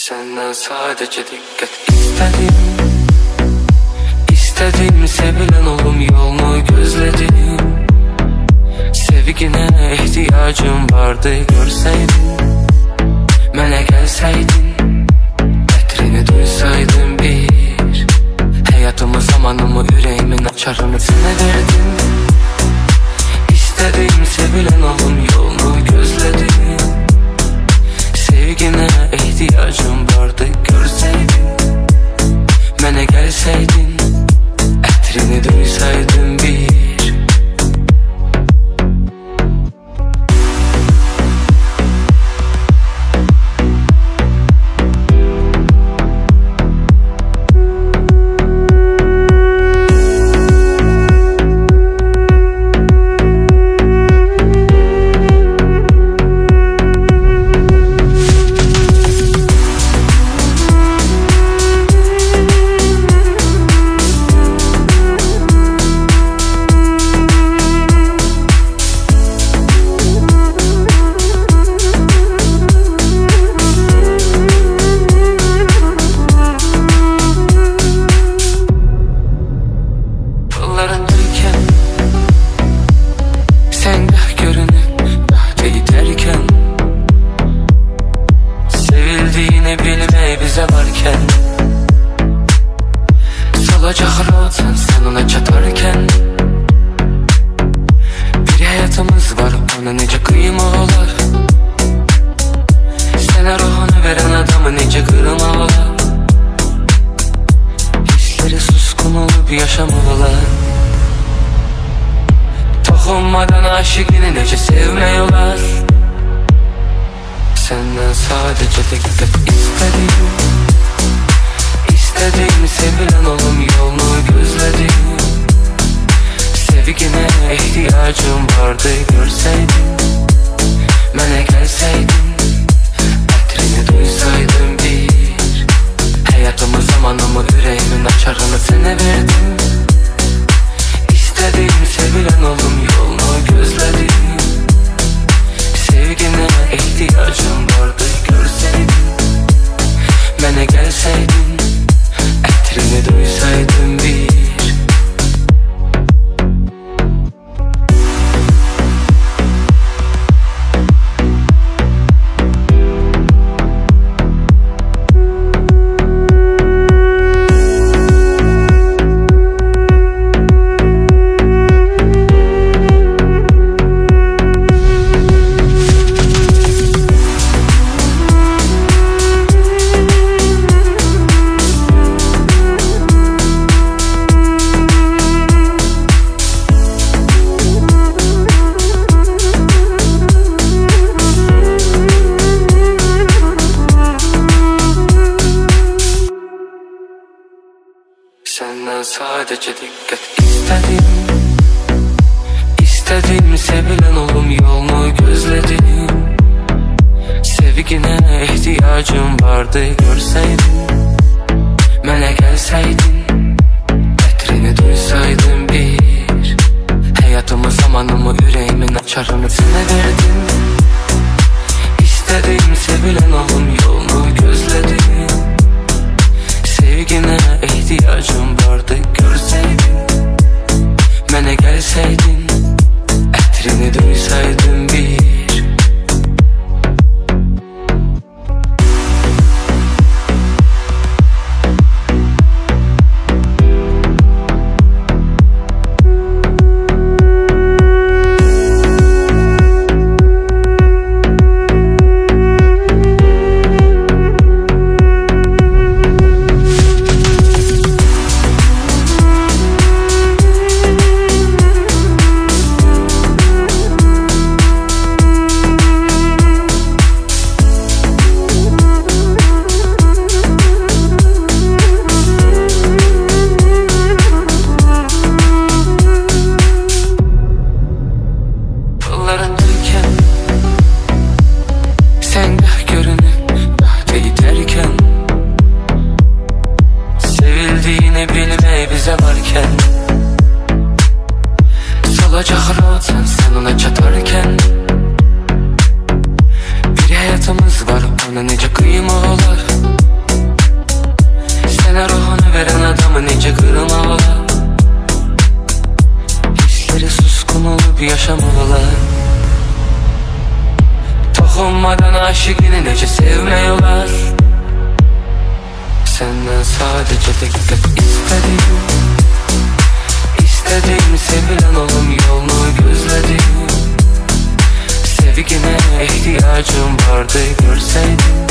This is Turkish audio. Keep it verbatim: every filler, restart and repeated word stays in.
Senden sadece dikkat istedim. İstedim sevilen olum, yolunu gözledim. Sevgine ihtiyacım vardı, görseydin. Mənə gəlsəydin, ətrini duysaydın bir. Həyatımı, zamanımı, ürəyimin açarını sənə verdim. İstedim sevilen olum, yolunu gözledim. Sevgine ihtiyacım vardı, görseydin. Mənə gəlsəydin, ətrini duysaydın bir. Toxunmadan aşıqını necə sevmək olar? Səndən sadəcə diqqət istədim. İstədim sevilən olum, yolunu gözlədim. Sevginə ihtiyacım vardı, görseydin. Mənə gəlsəydin, ətrini duysaydın bir. Həyatımı, zamanımı, ürəyimin açarını sənə verdim. İstedim sevilen olum, yolunu gözledim. Sevgine ihtiyacım vardı, görseydin. Mənə gəlsəydin, ətrini duysaydın bir. Senden sadece dikkat istedim. İstedim sevilen olum, yolunu gözledim. Sevgine ihtiyacım vardı, görseydin. Mənə gəlsəydin, ətrini duysaydın bir. Həyatımı, zamanımı, ürəyimin açarını sənə verdim. İstedim sevilen olum, yolunu gözledim. Sevgine ihtiyacım vardı, görseydin. Mənə gəlsəydin, ətrini duysaydın bir. aşıkını nece sevmiyorlar. Senden sadece dikkat istedim. İstediğim sevilen olum yolunu gözledim. Sevgine ihtiyacım vardı görseydin.